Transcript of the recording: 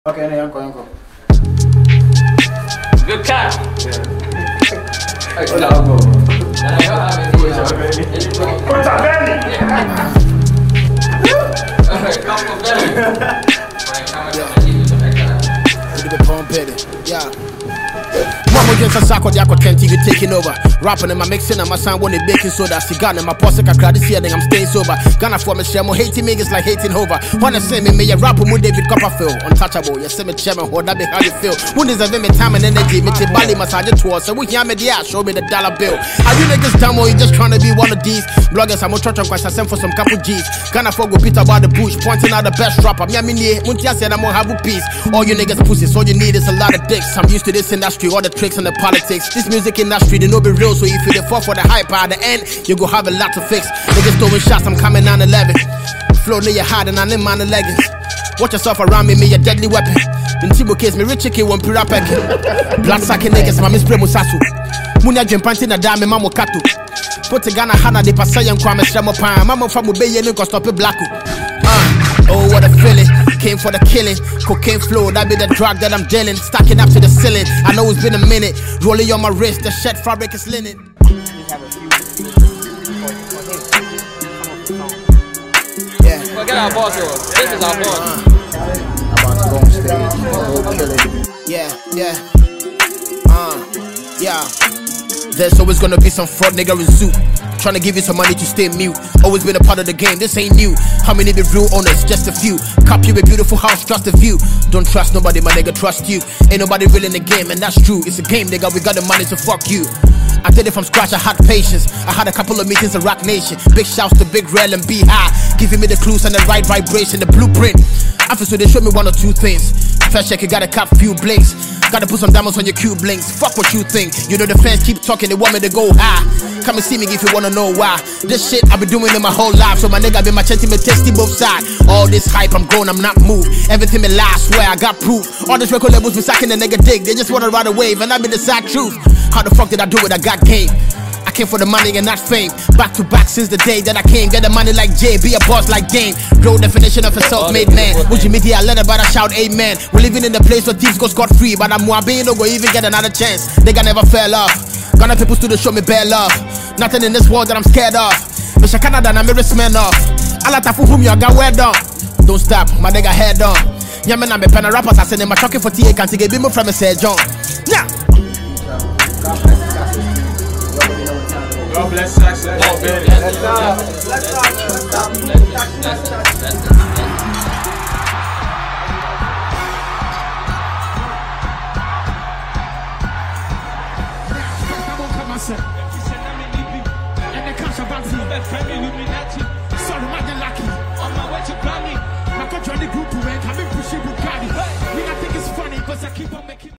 Okay, now uncle. Good cat. Yeah. Mama just a sack of the aqua can't even taking over. Rapping in my mixing and my son wanted baking soda. Cigar in my posse I cried this year, then I'm staying sober. Gonna form a share more hating niggas like hating Hover. Wanna say me a rapper with David Copperfield. Untouchable, you see me chairman, what that be how you feel. When there's a me time and energy, me to Bali massage towards. So we hear me there, show me the dollar bill. Are you niggas dumb or you just trying to be one of these? Bloggers, I'm a church on quite send for some couple G's. Gonna fuck with Peter about the bush, pointing out the best rapper. Me Muntia said I'm gonna have a piece. All you niggas pussies, all you need is a lot of dicks. I'm used to this industry, all the tricks and the politics. This music industry, they know be real, so if you fall for the hype at the end, you go have a lot to fix. Niggas throwing shots, I'm coming 9-11. Flow near your heart and I'm in my leggings. Watch yourself around me, a deadly weapon. In Tibo case, me rich chicken won't pura pecking. Blood sucking niggas, my miss Premusasu. Munya Jempanti na dame mamo katu. Put a Ghana Hana de Pasayan Kwame Shremopan. Mama from Ubay and you stop a blacku. Oh, what a feeling. Came for the killing. Cocaine flow, that be the drug that I'm dealing. Stacking up to the ceiling. I know it's been a minute. Rolling on my wrist, the shed fabric is linen. Yeah. Well, get our boss here. This is our boss. About to go on stage, go kill it. Yeah. There's always gonna be some fraud nigga in zoo. Tryna give you some money to stay mute. Always been a part of the game, this ain't new. How many be real owners? Just a few. Copy a beautiful house, trust the view. Don't trust nobody, my nigga, trust you. Ain't nobody real in the game, and that's true. It's a game, nigga, we got the money to fuck you. I did it from scratch, I had patience. I had a couple of meetings at Rock Nation. Big shouts to Big Rel and Be High, giving me the clues and the right vibration, the blueprint. After so they showed me one or two things. First check, you gotta cap few blinks. Gotta put some diamonds on your cube links. Fuck what you think. You know the fans keep talking, they want me to go high. Come and see me if you wanna know why. This shit I've been doing in my whole life. So my nigga been my chanting, me testy both sides. All this hype, I'm grown, I'm not moved. Everything me lie, swear I got proof. All this record labels be sacking the nigga dick. They just wanna ride a wave and I be the sad truth. How the fuck did I do it? I got game. I came for the money and not fame. Back to back since the day that I came. Get the money like Jay, be a boss like Dame. Real definition of a self-made man. Would you media let about a shout amen? We're living in a place where thieves go scot-free, but I'm Mwabin, no go even get another chance. Nigga never fell off. Gonna people still show me bare love. Nothing in this world that I'm scared of. Misha Canada and I'm a risk man off. Alata for whom you got wear down. Don't stop, my nigga head on. Yeah man, I'm a pen rappers. I send him a talking for TA. Can't get me from a Sir John. Yeah. God bless Saxon. Let's Illuminati.